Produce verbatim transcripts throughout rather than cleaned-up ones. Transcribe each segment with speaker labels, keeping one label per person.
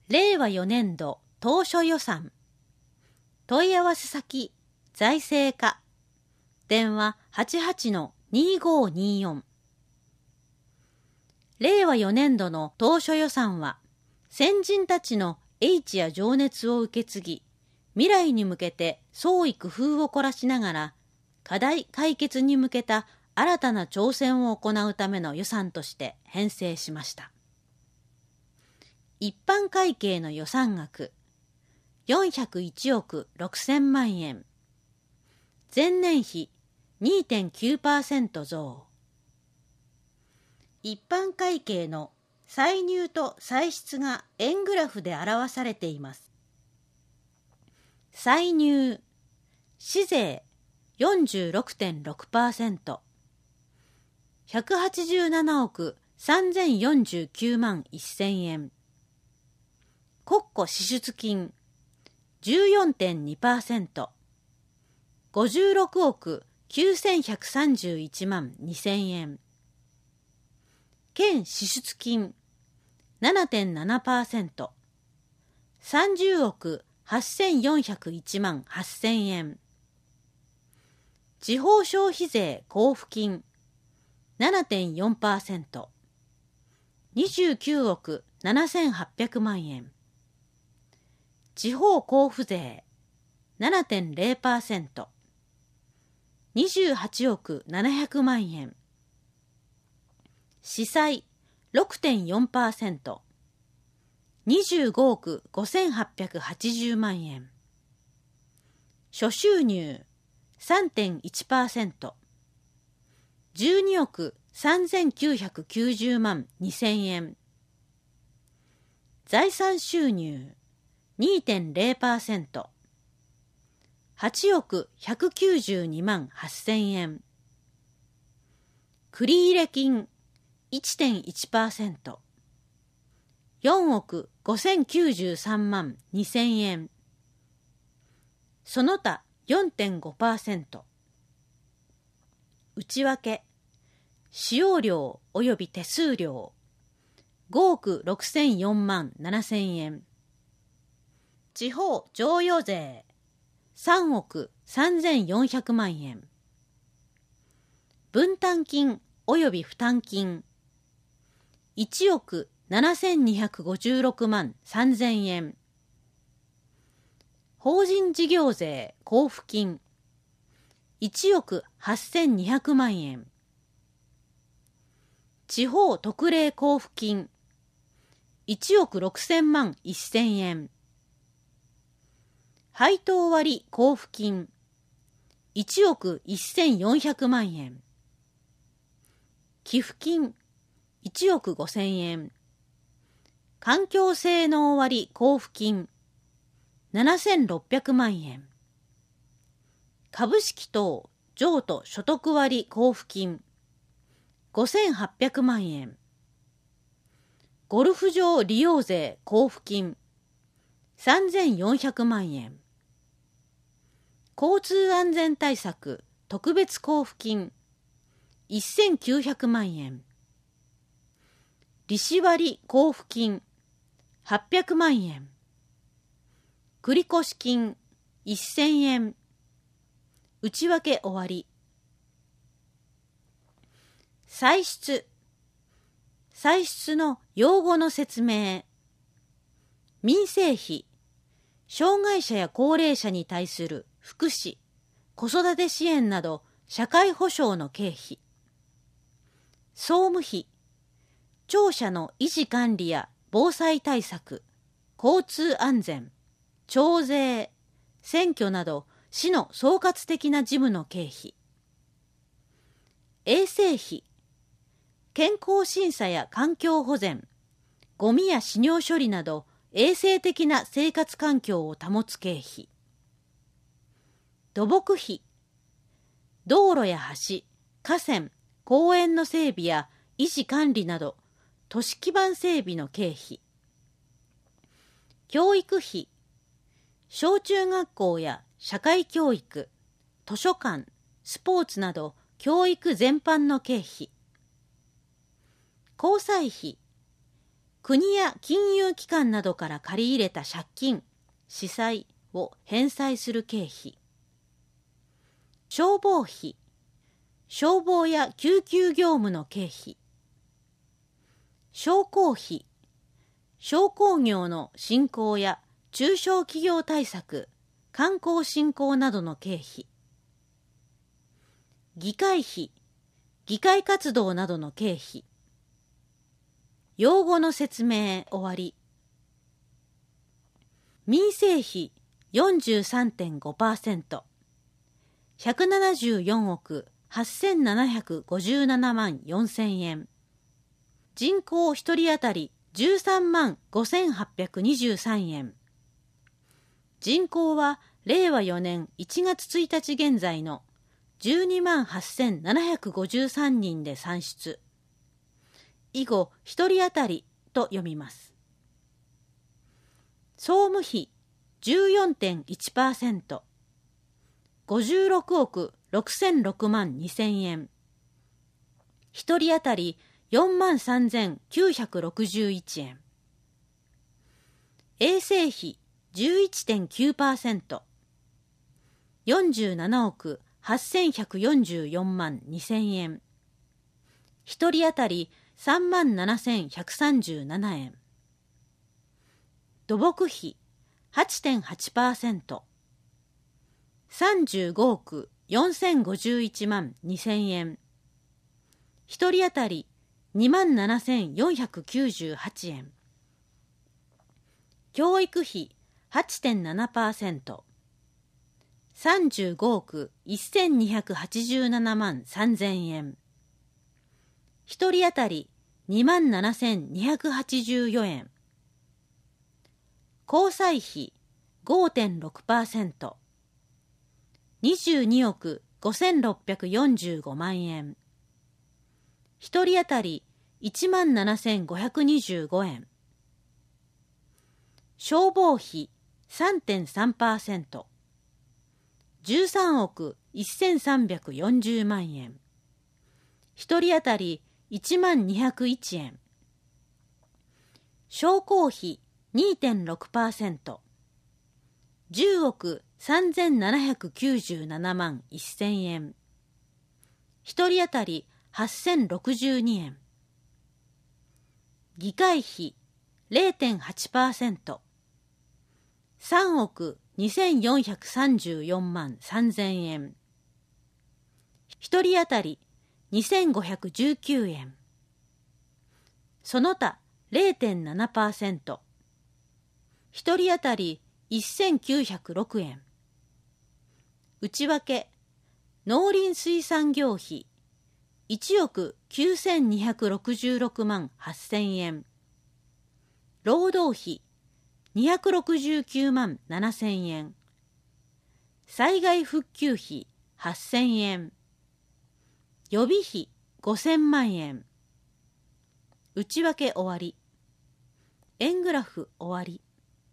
Speaker 1: れいわよねんど当初予算。問い合わせ先、財政課。電話 はちはちのにごーにーよん。れいわよねんどの当初予算は、先人たちの英知や情熱を受け継ぎ、未来に向けて創意工夫を凝らしながら、課題解決に向けた新たな挑戦を行うための予算として編成しました。一般会計の予算額よんひゃくいちおくろくせんまんえん、前年比 にてんきゅうパーセント 増。一般会計の歳入と歳出が円グラフで表されています。歳入、市税 よんじゅうろくてんろくパーセント、ひゃくはちじゅうななおくさんぜんよんじゅうきゅうまんせんえん。国庫支出金 じゅうよんてんにパーセント、ごじゅうろくおくきゅうせんひゃくさんじゅういちまんにせんえん。県支出金 ななてんななパーセント、さんじゅうおくはっせんよんひゃくいちまんはっせんえん。地方消費税交付金 ななてんよんパーセント、にじゅうきゅうおくななせんはっぴゃくまんえん。地方交付税 ななてんれいパーセント、にじゅうはちおくななひゃくまんえん。司債 ろくてんよんパーセント、にじゅうごおくごせんはっぴゃくはちじゅうまんえん。諸収入 さんてんいちパーセント、じゅうにおくさんぜんきゅうひゃくきゅうじゅうまんにせんえん。財産収入 にてんれいパーセント、はちおくひゃくきゅうじゅうにまんはっせんえん。繰入金 いってんいちパーセント、よんおくごせんきゅうじゅうさんまんにせんえん。その他 よんてんごパーセント。内訳、使用料及び手数料ごおくろくせんよんまんななせんえん。地方譲与税さんおくさんぜんよんひゃくまんえん。分担金及び負担金いちおくななせんにひゃくごじゅうろくまんさんぜんえん。法人事業税交付金いちおくはっせんにひゃくまんえん。地方特例交付金いちおくろくせんまんせんえん。配当割交付金いちおくせんよんひゃくまんえん。寄付金いちおくごせんえん。環境性能割交付金ななせんろっぴゃくまんえん。株式等譲渡所得割交付金ごせんはっぴゃくまんえん。ゴルフ場利用税交付金さんぜんよんひゃくまんえん。交通安全対策特別交付金せんきゅうひゃくまんえん。利子割交付金はっぴゃくまんえん。繰越金せんえん。内訳終わり。歳出。歳出の用語の説明。民生費、障害者や高齢者に対する福祉、子育て支援など社会保障の経費。総務費、庁舎の維持管理や防災対策、交通安全、徴税、選挙など市の総括的な事務の経費。衛生費、健康審査や環境保全、ゴミや死尿処理など衛生的な生活環境を保つ経費。土木費、道路や橋、河川、公園の整備や維持管理など都市基盤整備の経費。教育費、小中学校や社会教育、図書館、スポーツなど教育全般の経費。交際費、 国や金融機関などから借り入れた借金、私債を返済する経費。消防費、消防や救急業務の経費。商工費、商工業の振興や中小企業対策、観光振興などの経費。議会費、議会活動などの経費。用語の説明終わり。民生費 よんじゅうさんてんごパーセント、ひゃくななじゅうよんおくはっせんななひゃくごじゅうななまんよんせんえん。人口ひとり当たりじゅうさんまんごせんはっぴゃくにじゅうさんえん。人口はれいわよねんいちがつついたち現在のじゅうにまんはっせんななひゃくごじゅうさんにんで算出。以後ひとり当たりと読みます。総務費 じゅうよんてんいちパーセント、ごじゅうろくおくろくせんろくまんにせんえん。ひとり当たりよんまんさんぜんきゅうひゃくろくじゅういちえん。衛生費 じゅういちてんきゅうパーセント、よんじゅうななおくはっせんひゃくよんじゅうよんまんにせんえん。ひとり当たりさんまんななせんひゃくさんじゅうななえん。土木費 はちてんはちパーセント、さんじゅうごおくよんせんごじゅういちまんにせんえん。ひとり当たりにまんななせんよんひゃくきゅうじゅうはちえん。教育費 はちてんななパーセント、さんじゅうごおくせんにひゃくはちじゅうななまんさんぜんえん。ひとり当たりにまんななせんにひゃくはちじゅうよえん。交際費 ごてんろくパーセント、にじゅうにおくごせんろっぴゃくよんじゅうごまんえん。ひとり当たりいちまんななせんごひゃくにじゅうごえん。消防費 さんてんさんパーセント、じゅうさんおくせんさんびゃくよんじゅうまんえん。ひとり当たりいちまんにひゃくいちえん。商工費 にてんろくパーセント、じゅうおくさんぜんななひゃくきゅうじゅうななまんせんえん。ひとり当たりはっせんろくじゅうにえん。議会費 れいてんはちパーセント、さんおくにせんよんひゃくさんじゅうよんまんさんぜんえん。ひとり当たりにせんごひゃくじゅうきゅうえん。その他 れいてんななパーセント、ひとり当たりせんきゅうひゃくろくえん。内訳、農林水産業費いちおくきゅうせんにひゃくろくじゅうろくまんはっせんえん。労働費にひゃくろくじゅうきゅうまんななせんえん。災害復旧費はっせんえん。予備費ごせんまんえん。内訳終わり。円グラフ終わり。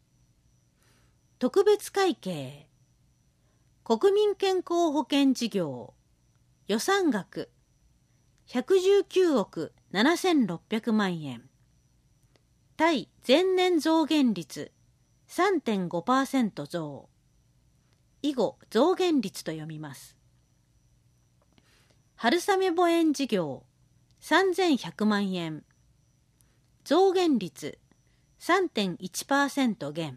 Speaker 1: 特別会計、国民健康保険事業、予算額ひゃくじゅうきゅうおくななせんろっぴゃくまんえん。対前年増減率 さんてんごパーセント 増。以後増減率と読みます。春雨墓園事業さんぜんひゃくまんえん。増減率 さんてんいちパーセント 減。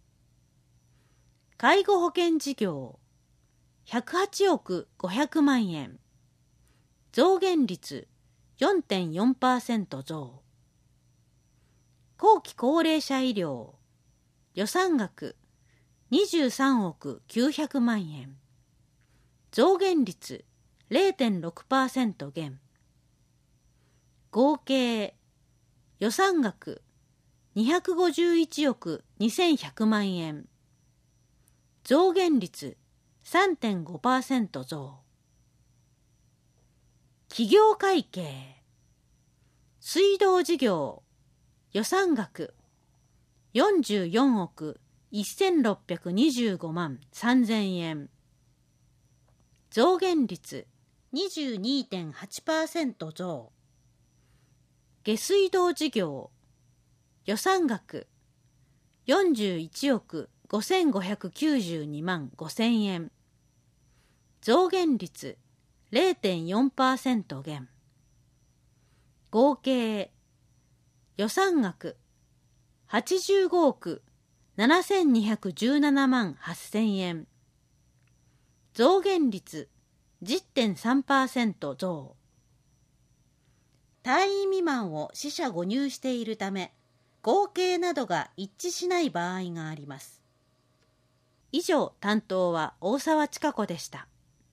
Speaker 1: 介護保険事業ひゃくはちおくごひゃくまんえん。増減率 よんてんよんパーセント 増。後期高齢者医療予算額にじゅうさんおくきゅうひゃくまんえん。増減率 れいてんろくパーセント 減。合計予算額にひゃくごじゅういちおくにせんひゃくまんえん。増減率 さんてんごパーセント 増。企業会計水道事業予算額よんじゅうよんおくせんろっぴゃくにじゅうごまんさんぜんえん。増減率 にじゅうにてんはちパーセント 増。下水道事業予算額よんじゅういちおくごせんごひゃくきゅうじゅうにまんごせんえん。増減率 れいてんよんパーセント 減。合計予算額はちじゅうごおくななせんにひゃくじゅうななまんはっせんえん。増減率 じゅってんさんパーセント 増。単位未満を四捨五入しているため、合計などが一致しない場合があります。以上、担当は大沢千佳子でした。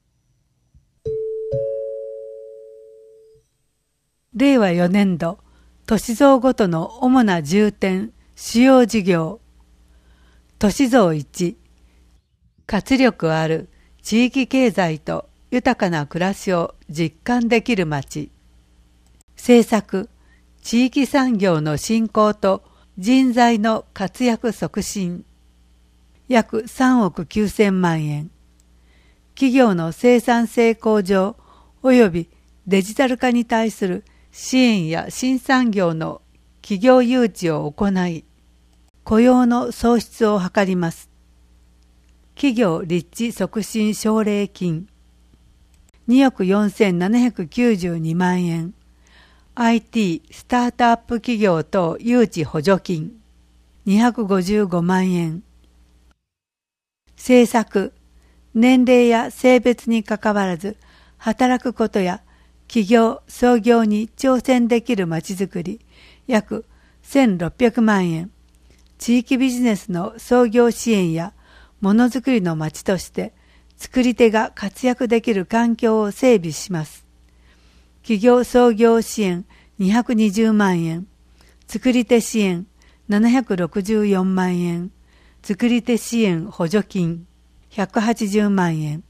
Speaker 2: れいわよねんど、年増ごとの主な重点、主要事業。年増いち、活力ある地域経済と豊かな暮らしを実感できる町。政策、地域産業の振興と人材の活躍促進。約さんおくきゅうせんまんえん。企業の生産性向上及びデジタル化に対する支援や新産業の企業誘致を行い、雇用の創出を図ります。企業立地促進奨励金におくよんせんななひゃくきゅうじゅうにまんえん。アイティー スタートアップ企業等誘致補助金にひゃくごじゅうごまんえん。政策、年齢や性別にかかわらず働くことや起業・創業に挑戦できるまちづくり約せんろっぴゃくまんえん。地域ビジネスの創業支援やものづくりの町として作り手が活躍できる環境を整備します。企業創業支援にひゃくにじゅうまんえん、作り手支援ななひゃくろくじゅうよんまんえん、作り手支援補助金ひゃくはちじゅうまんえん。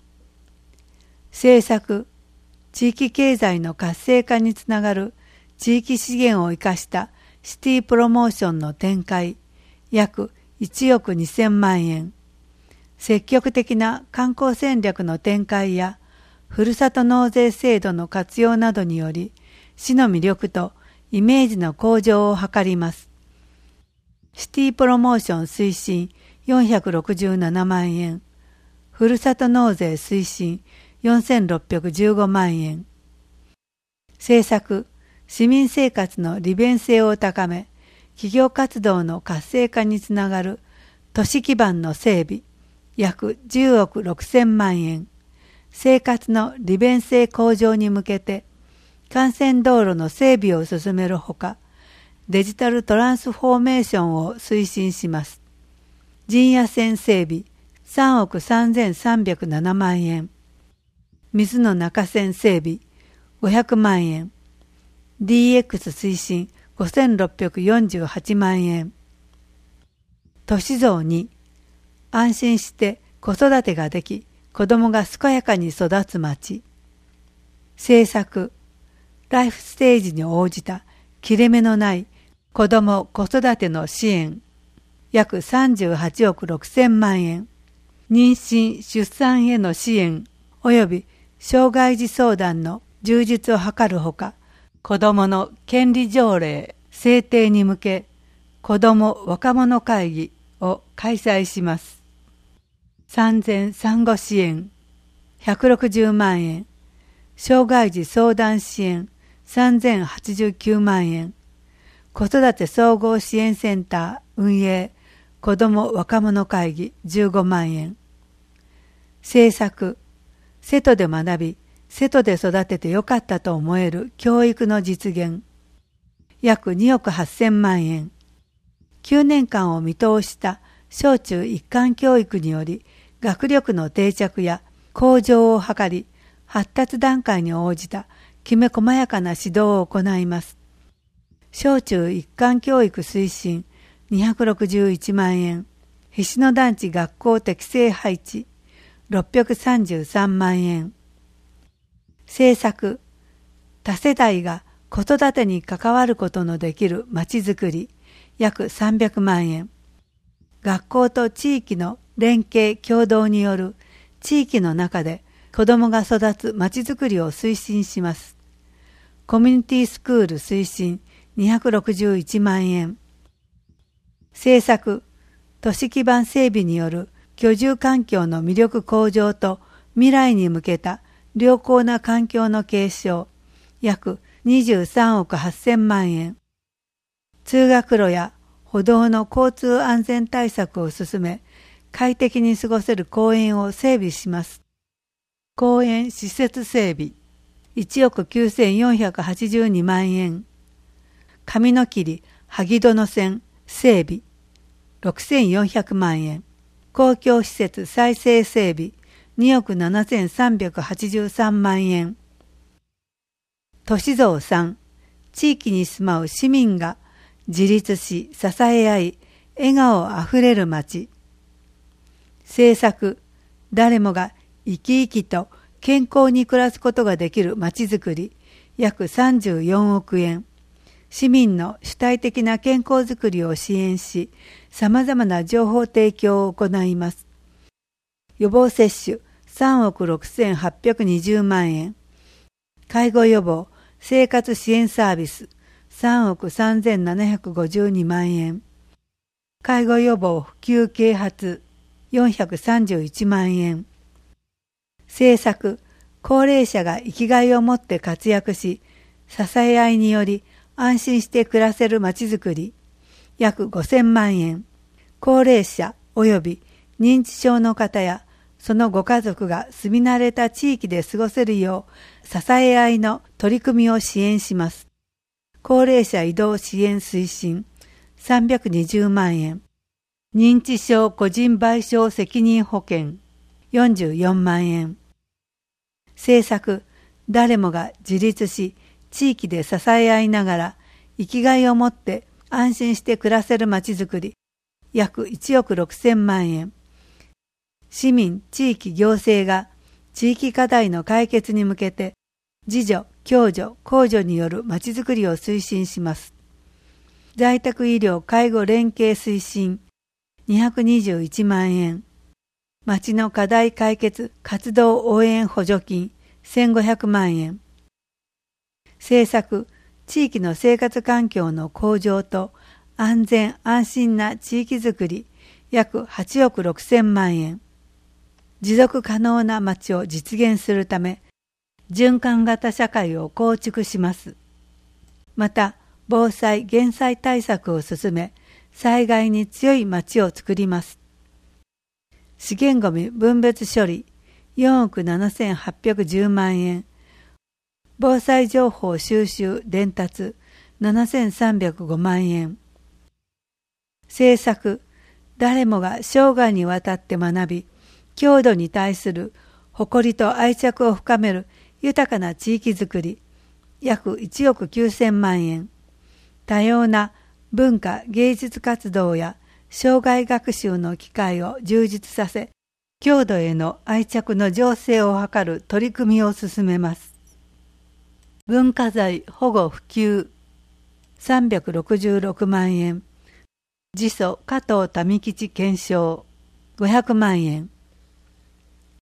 Speaker 2: 政策、地域経済の活性化につながる地域資源を生かしたシティプロモーションの展開約いちおくにせんまんえん。積極的な観光戦略の展開やふるさと納税制度の活用などにより市の魅力とイメージの向上を図ります。シティプロモーション推進よんひゃくろくじゅうななまんえん、ふるさと納税推進よんせんろっぴゃくじゅうごまんえん。政策、市民生活の利便性を高め、企業活動の活性化につながる都市基盤の整備、約じゅうおくろくせんまんえん。生活の利便性向上に向けて、幹線道路の整備を進めるほか、デジタルトランスフォーメーションを推進します。陣野線整備さんおくさんぜんさんびゃくななまんえん。水の中線整備ごひゃくまんえん。ディーエックス 推進ごせんろっぴゃくよんじゅうはちまんえん。都市増に、安心して子育てができ、子供が健やかに育つ町。政策、ライフステージに応じた切れ目のない子供子育ての支援。約さんじゅうはちおくろくせんまんえん。妊娠・出産への支援及び障害児相談の充実を図るほか、子どもの権利条例制定に向け、子ども若者会議を開催します。産前産後支援ひゃくろくじゅうまんえん。障害児相談支援さんぜんはちじゅうきゅうまんえん。子育て総合支援センター運営子ども若者会議じゅうごまんえん。政策、瀬戸で学び、瀬戸で育ててよかったと思える教育の実現。約におくはっせんまんえん。きゅうねんかんを見通した小中一貫教育により、学力の定着や向上を図り、発達段階に応じたきめ細やかな指導を行います。小中一貫教育推進にひゃくろくじゅういちまんえん。菱野団地学校適正配置ろっぴゃくさんじゅうさんまんえん。政策、多世代が子育てに関わることのできるまちづくり約さんびゃくまんえん。学校と地域の連携協働による地域の中で子どもが育つまちづくりを推進します。コミュニティスクール推進にひゃくろくじゅういちまんえん。 政策、都市基盤整備による居住環境の魅力向上と未来に向けた良好な環境の継承、約にじゅうさんおくはっせんまんえん。通学路や歩道の交通安全対策を進め、快適に過ごせる公園を整備します。公園施設整備、いちおくきゅうせんよんひゃくはちじゅうにまんえん。上野切萩殿線整備、ろくせんよんひゃくまんえん。公共施設再生整備、におくななせんさんびゃくはちじゅうさんまんえん。都市像さん、地域に住まう市民が自立し支え合い、笑顔あふれる街。政策、誰もが生き生きと健康に暮らすことができる街づくり、約さんじゅうよんおくえん。市民の主体的な健康づくりを支援し、さまざまな情報提供を行います。予防接種さんおくろくせんはっぴゃくにじゅうまんえん。介護予防、生活支援サービスさんおくさんぜんななひゃくごじゅうにまんえん。介護予防普及啓発よんひゃくさんじゅういちまんえん。政策、高齢者が生きがいを持って活躍し、支え合いにより安心して暮らせるまちづくり、約ごせんまんえん。高齢者及び認知症の方やそのご家族が住み慣れた地域で過ごせるよう支え合いの取り組みを支援します。高齢者移動支援推進さんびゃくにじゅうまんえん。認知症個人賠償責任保険よんじゅうよんまんえん。政策、誰もが自立し地域で支え合いながら生きがいを持って安心して暮らせるまちづくり、約いちおくろくせんまんえん。市民、地域行政が地域課題の解決に向けて自助、共助、公助によるまちづくりを推進します。在宅医療介護連携推進にひゃくにじゅういちまんえん。町の課題解決活動応援補助金せんごひゃくまんえん。政策、地域の生活環境の向上と安全安心な地域づくり約はちおくろくせんまんえん。持続可能な町を実現するため、循環型社会を構築します。また、防災・減災対策を進め、災害に強い町を作ります。資源ごみ分別処理よんおくななせんはっぴゃくじゅうまんえん。防災情報収集伝達ななせんさんびゃくごまんえん。政策、誰もが生涯にわたって学び、郷土に対する誇りと愛着を深める豊かな地域づくり、約いちおくきゅうせんまんえん。多様な文化芸術活動や障害学習の機会を充実させ、郷土への愛着の醸成を図る取り組みを進めます。文化財保護普及さんびゃくろくじゅうろくまんえん。自祖加藤民吉顕彰ごひゃくまんえん。